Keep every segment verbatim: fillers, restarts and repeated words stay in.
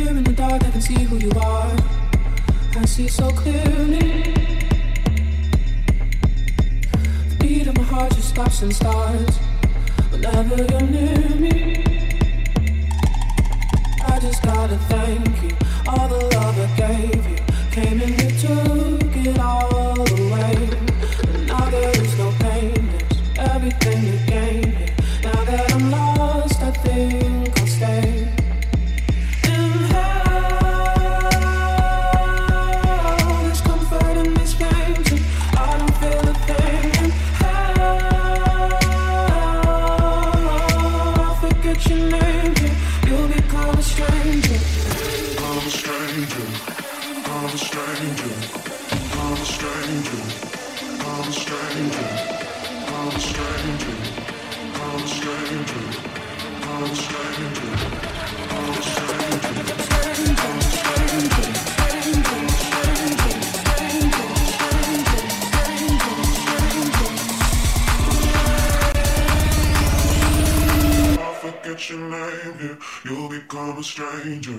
Here in the dark, I can see who you are. I see so clearly. The beat of my heart just stops and starts whenever you're near me. I just gotta thank you. All the love I gave you came and you took it all away. And now there is no pain, there's everything you gave me. Now that I'm lost, I think I'll stay. Your name here, you'll become a stranger.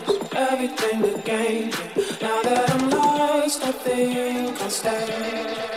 Everything that gained me. Now that I'm lost, I think I'll stay.